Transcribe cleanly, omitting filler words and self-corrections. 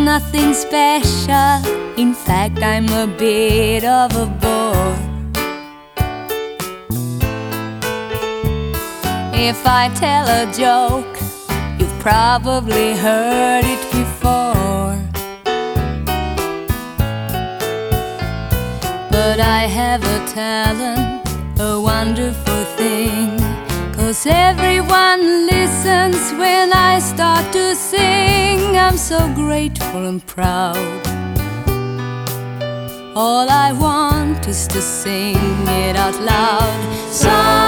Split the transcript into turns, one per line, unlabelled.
nothing special. In fact, I'm a bit of a bore. If I tell a joke, you've probably heard it before. But I have a talent, a wonderful thing, 'cause everyone listens when I start to sing. I'm so grateful and proud. All I want is to sing it out loud. So